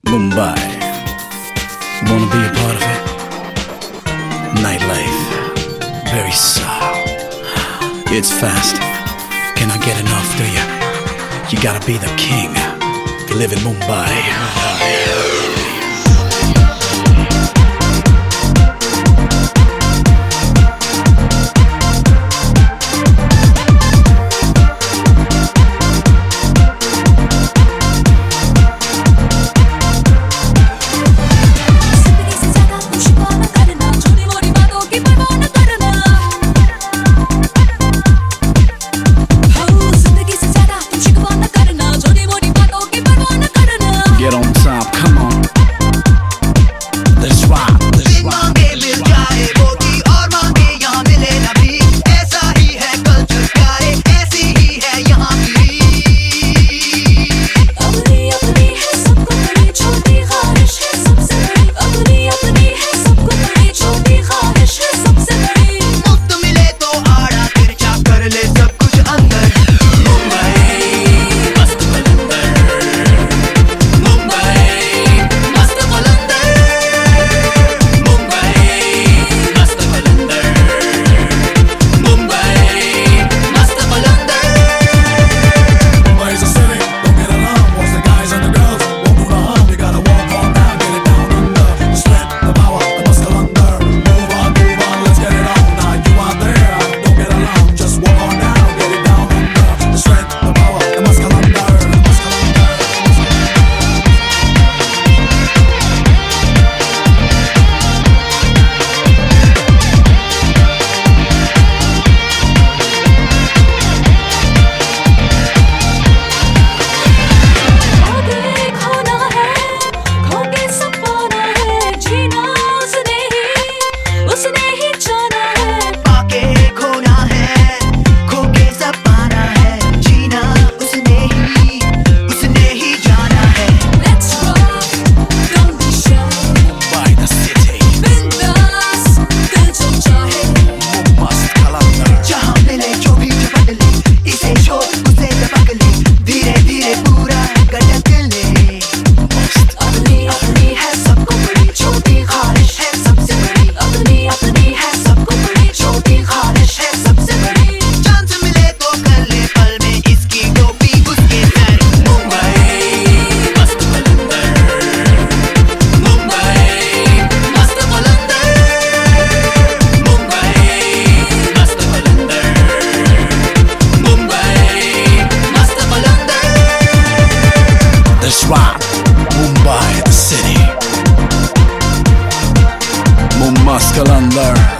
Mumbai, wanna be a part of it? Nightlife, very soft. It's fast. Can I get enough, do ya? You gotta be the king. You live in Mumbai. Get on top, come on. Let's rock, let's rock. मांगे मिल जाए मोती और मांगे यहाँ मिले ना भी, ऐसा ही है कल्चर प्यारे, ऐसी ही है यहाँ की। अपनी अपनी है सबको बड़ी छोटी ख्वाहिश है सबसे बड़ी, अपनी अपनी है सबको बड़ी छोटी ख्वाहिश है सबसे बड़ी। मुफ्त मिले तो आड़ा तिरछा कर ले सब कुछ अंदर। मुंबई मस्त कलंदर, मुंबई मस्त कलंदर, मुंबई मस्त कलंदर, मुंबई मस्त कलंदर। Mumbai's a city, don't get alarmed. Once the guys and the girls won't do no harm. You gotta walk on down, get it down under. The strength, the power, the muscle under. Move on, let's get it on. Now you out there, don't get alarmed. Just walk on down, get it down under. The strength, the power, the muscle under. आगे खोना है, खो के सपना है, जीना उसने ही जाना है। पाके खोना है, खो के सब पाना है, जीना उसने ही जाना है। Let's rock, don't be shy, Mumbai, the city. बिंदास दिल जो चाहे। Must Calendar. जहाँ मिले जो भी झपट ले, इसे छोड़ उसे दबक ले, धीरे धीरे पूरा गटक ले। अपनी अपनी है सबको बड़ी छोटी ख्वाहिश है सबसे बड़ी, अपनी अपनी है सबको बड़ी छोटी ख्वाहिश है सबसे बड़ी। चांस मिले तो कर ले पल में इसकी टोपी उसके सर। मुंबई मस्त कलंदर, मुंबई मस्त कलंदर, मुंबई मस्त कलंदर, मुंबई मस्त कलंदर। Let's rock. Mumbai, the city. Mumbai, Calendar.